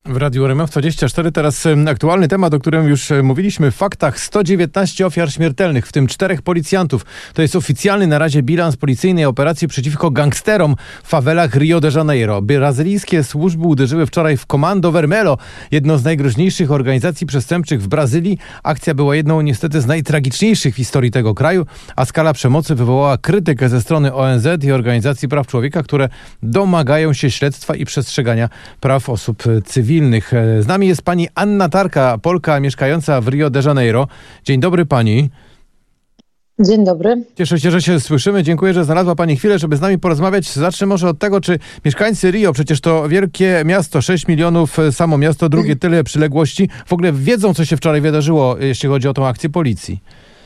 W Radiu RMF24 teraz aktualny temat, o którym już mówiliśmy w faktach. 119 ofiar śmiertelnych, w tym 4 policjantów. To jest oficjalny na razie bilans policyjnej operacji przeciwko gangsterom w fawelach Rio de Janeiro. Brazylijskie służby uderzyły wczoraj w Comando Vermelho, jedną z najgroźniejszych organizacji przestępczych w Brazylii. Akcja była jedną niestety z najtragiczniejszych w historii tego kraju, a skala przemocy wywołała krytykę ze strony ONZ i Organizacji Praw Człowieka, które domagają się śledztwa i przestrzegania praw osób cywilnych. Z nami jest pani Anna Tarka, Polka mieszkająca w Rio de Janeiro. Dzień dobry pani. Dzień dobry. Cieszę się, że się słyszymy. Dziękuję, że znalazła pani chwilę, żeby z nami porozmawiać. Zacznę może od tego, czy mieszkańcy Rio, przecież to wielkie miasto, 6 milionów, samo miasto, drugie tyle przyległości, w ogóle wiedzą, co się wczoraj wydarzyło, jeśli chodzi o tą akcję policji.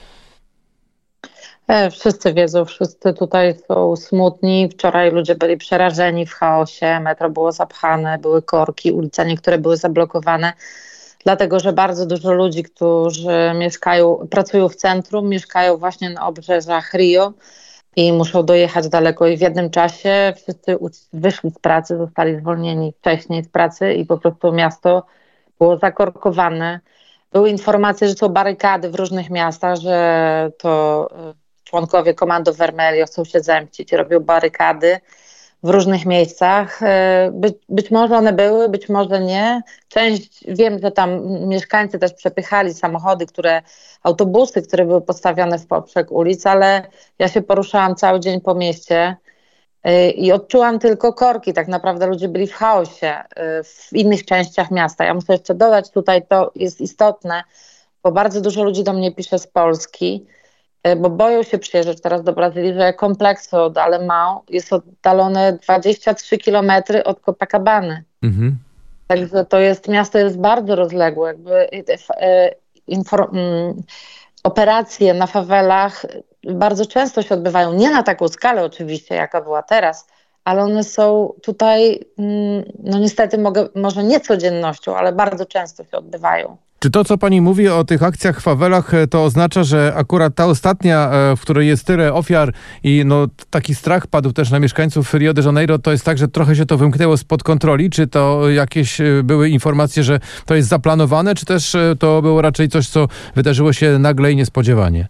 Wszyscy wiedzą, wszyscy tutaj są smutni. Wczoraj ludzie byli przerażeni w chaosie, metro było zapchane, były korki, ulice niektóre były zablokowane, dlatego że bardzo dużo ludzi, którzy pracują w centrum, mieszkają właśnie na obrzeżach Rio i muszą dojechać daleko i w jednym czasie wszyscy wyszli z pracy, zostali zwolnieni wcześniej z pracy i po prostu miasto było zakorkowane. Były informacje, że są barykady w różnych miastach, że to członkowie Comando Vermelho chcą się zemścić, robią barykady w różnych miejscach. Być może one były, być może nie. Wiem, że tam mieszkańcy też przepychali samochody, autobusy, które były postawione w poprzek ulic, ale ja się poruszałam cały dzień po mieście i odczułam tylko korki. Tak naprawdę ludzie byli w chaosie w innych częściach miasta. Ja muszę jeszcze dodać tutaj, to jest istotne, bo bardzo dużo ludzi do mnie pisze z Polski, bo boją się przyjeżdżać teraz do Brazylii, że kompleksu od Alemão jest oddalone 23 km od Copacabany. Mhm. Także miasto jest bardzo rozległe. Operacje na fawelach bardzo często się odbywają, nie na taką skalę oczywiście, jaka była teraz, ale one są tutaj, no niestety może nie codziennością, ale bardzo często się odbywają. Czy to, co pani mówi o tych akcjach w fawelach, to oznacza, że akurat ta ostatnia, w której jest tyle ofiar i taki strach padł też na mieszkańców Rio de Janeiro, to jest tak, że trochę się to wymknęło spod kontroli? Czy to jakieś były informacje, że to jest zaplanowane, czy też to było raczej coś, co wydarzyło się nagle i niespodziewanie?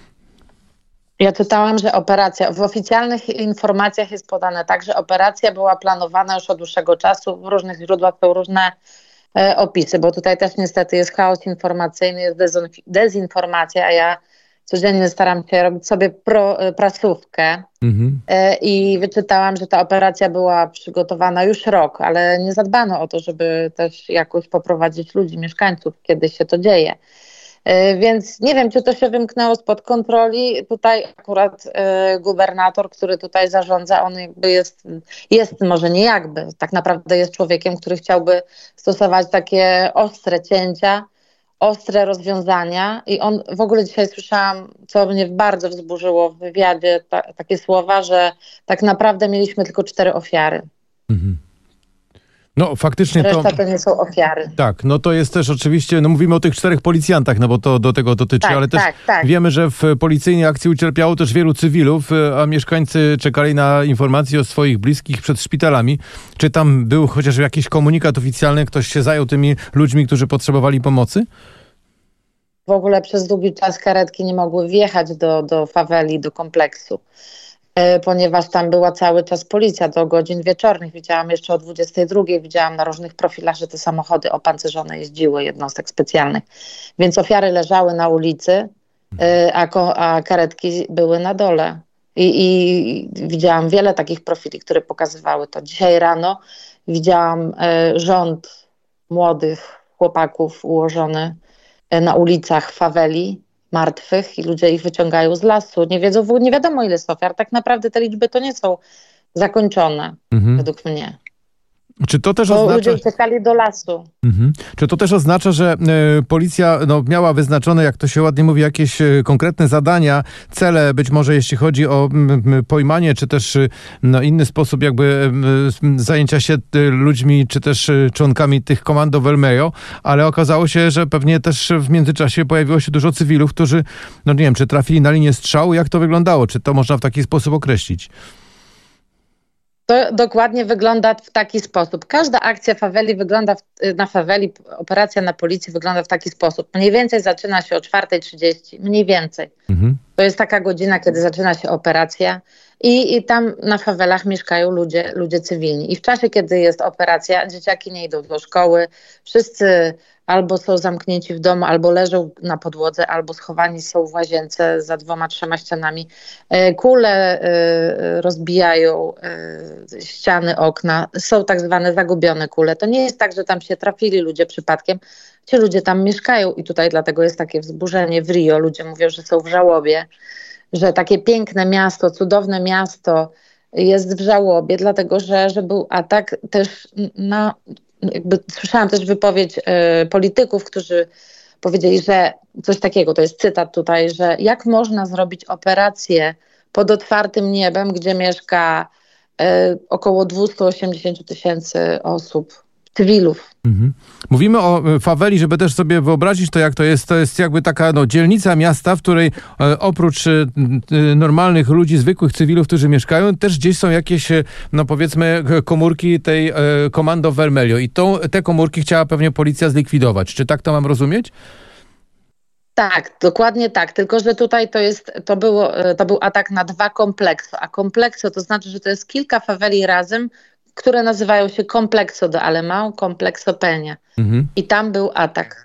Ja czytałam, że w oficjalnych informacjach jest podane tak, że operacja była planowana już od dłuższego czasu. W różnych źródłach są różne opisy, bo tutaj też niestety jest chaos informacyjny, jest dezinformacja, a ja codziennie staram się robić sobie prasówkę i wyczytałam, że ta operacja była przygotowana już rok, ale nie zadbano o to, żeby też jakoś poprowadzić ludzi, mieszkańców, kiedy się to dzieje. Więc nie wiem, czy to się wymknęło spod kontroli. Tutaj akurat gubernator, który tutaj zarządza, on jakby jest może nie jakby, tak naprawdę jest człowiekiem, który chciałby stosować takie ostre cięcia, ostre rozwiązania i on w ogóle dzisiaj słyszałam, co mnie bardzo wzburzyło w wywiadzie, takie słowa, że tak naprawdę mieliśmy tylko 4 ofiary. Mhm. No faktycznie reszta to nie są ofiary. Tak, no to jest też oczywiście, mówimy o tych 4 policjantach, bo to do tego dotyczy, ale też wiemy, że w policyjnej akcji ucierpiało też wielu cywilów, a mieszkańcy czekali na informacje o swoich bliskich przed szpitalami. Czy tam był chociaż jakiś komunikat oficjalny, ktoś się zajął tymi ludźmi, którzy potrzebowali pomocy? W ogóle przez długi czas karetki nie mogły wjechać do faweli, do kompleksu, ponieważ tam była cały czas policja do godzin wieczornych. Widziałam jeszcze o 22, widziałam na różnych profilach, że te samochody opancerzone jeździły, jednostek specjalnych. Więc ofiary leżały na ulicy, a karetki były na dole. I widziałam wiele takich profili, które pokazywały to. Dzisiaj rano widziałam rząd młodych chłopaków ułożony na ulicach faweli, martwych i ludzie ich wyciągają z lasu. Nie wiadomo ile jest ofiar. Tak naprawdę te liczby to nie są zakończone, według mnie. Czy to też oznacza... Ludzie uciekali do lasu. Czy to też oznacza, że policja miała wyznaczone, jak to się ładnie mówi, jakieś konkretne zadania, cele, być może jeśli chodzi o pojmanie, czy też inny sposób jakby zajęcia się ludźmi, czy też członkami tych Comando Vermelho, ale okazało się, że pewnie też w międzyczasie pojawiło się dużo cywilów, którzy, nie wiem, czy trafili na linię strzału, jak to wyglądało, czy to można w taki sposób określić? To dokładnie wygląda w taki sposób. Każda akcja faweli na faweli, operacja na policji wygląda w taki sposób. Mniej więcej zaczyna się o 4:30, mniej więcej. To jest taka godzina, kiedy zaczyna się operacja i tam na fawelach mieszkają ludzie cywilni. I w czasie, kiedy jest operacja, dzieciaki nie idą do szkoły, wszyscy albo są zamknięci w domu, albo leżą na podłodze, albo schowani są w łazience za 2-3 ścianami. Kule rozbijają ściany, okna. Są tak zwane zagubione kule. To nie jest tak, że tam się trafili ludzie przypadkiem. Ci ludzie tam mieszkają i tutaj dlatego jest takie wzburzenie w Rio. Ludzie mówią, że są w żałobie, że takie piękne miasto, cudowne miasto jest w żałobie, dlatego że był atak też na... Słyszałam też wypowiedź polityków, którzy powiedzieli, że coś takiego, to jest cytat tutaj, że jak można zrobić operację pod otwartym niebem, gdzie mieszka około 280 000 osób, cywilów. Mówimy o faweli, żeby też sobie wyobrazić to, jak to jest. To jest jakby taka dzielnica miasta, w której oprócz normalnych ludzi, zwykłych cywilów, którzy mieszkają, też gdzieś są jakieś, powiedzmy, komórki tej Comando Vermelho. I te komórki chciała pewnie policja zlikwidować. Czy tak to mam rozumieć? Tak, dokładnie tak. Tylko że tutaj to był atak na 2 kompleksy. A komplekso to znaczy, że to jest kilka faweli razem, które nazywają się Complexo de Alemão, Complexo Peña. I tam był atak.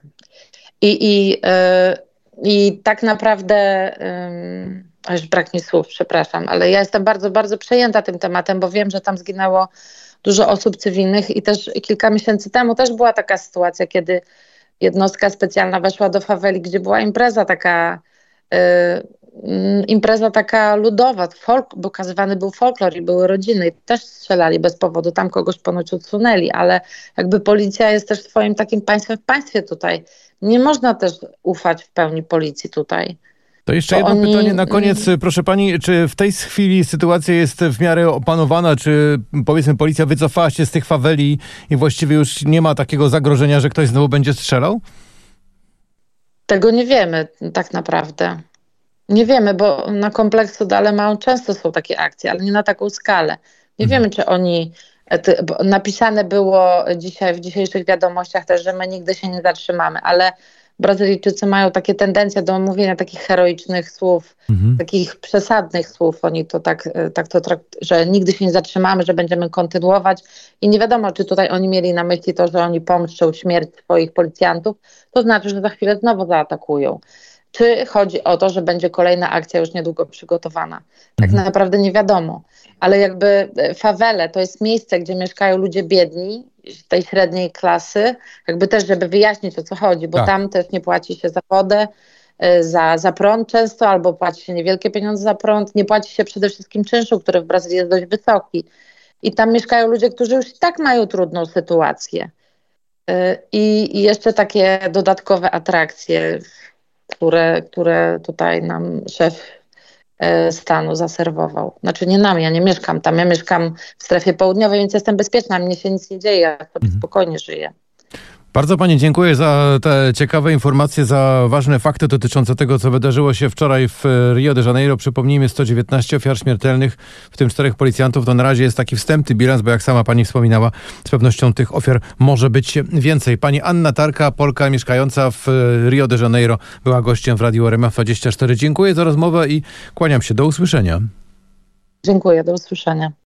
I tak naprawdę, aż brak mi słów, przepraszam, ale ja jestem bardzo, bardzo przejęta tym tematem, bo wiem, że tam zginęło dużo osób cywilnych i też kilka miesięcy temu też była taka sytuacja, kiedy jednostka specjalna weszła do faweli, gdzie była impreza taka ludowa, bo okazywany był folklor i były rodziny i też strzelali bez powodu, tam kogoś ponoć odsunęli, ale jakby policja jest też swoim takim państwem w państwie tutaj. Nie można też ufać w pełni policji tutaj. To jeszcze jedno pytanie na koniec. Proszę pani, czy w tej chwili sytuacja jest w miarę opanowana? Czy powiedzmy policja wycofała się z tych faweli i właściwie już nie ma takiego zagrożenia, że ktoś znowu będzie strzelał? Tego nie wiemy tak naprawdę. Nie wiemy, bo na Complexo de Alemão często są takie akcje, ale nie na taką skalę. Nie wiemy, czy oni... Napisane było dzisiaj w dzisiejszych wiadomościach też, że my nigdy się nie zatrzymamy, ale Brazylijczycy mają takie tendencje do mówienia takich heroicznych słów, takich przesadnych słów. Oni to tak to że nigdy się nie zatrzymamy, że będziemy kontynuować. I nie wiadomo, czy tutaj oni mieli na myśli to, że oni pomszczą śmierć swoich policjantów. To znaczy, że za chwilę znowu zaatakują. Czy chodzi o to, że będzie kolejna akcja już niedługo przygotowana? Tak naprawdę nie wiadomo. Ale jakby fawele to jest miejsce, gdzie mieszkają ludzie biedni, tej średniej klasy, jakby też, żeby wyjaśnić, o co chodzi, bo tam też nie płaci się za wodę, za prąd często, albo płaci się niewielkie pieniądze za prąd, nie płaci się przede wszystkim czynszu, który w Brazylii jest dość wysoki. I tam mieszkają ludzie, którzy już i tak mają trudną sytuację. I jeszcze takie dodatkowe atrakcje, które tutaj nam szef stanu zaserwował. Znaczy nie nam, ja nie mieszkam tam, ja mieszkam w strefie południowej, więc jestem bezpieczna, mnie się nic nie dzieje, ja sobie spokojnie żyję. Bardzo pani dziękuję za te ciekawe informacje, za ważne fakty dotyczące tego, co wydarzyło się wczoraj w Rio de Janeiro. Przypomnijmy, 119 ofiar śmiertelnych, w tym 4 policjantów. To na razie jest taki wstępny bilans, bo jak sama pani wspominała, z pewnością tych ofiar może być więcej. Pani Anna Tarka, Polka mieszkająca w Rio de Janeiro, była gościem w Radiu RMF24. Dziękuję za rozmowę i kłaniam się. Do usłyszenia. Dziękuję, do usłyszenia.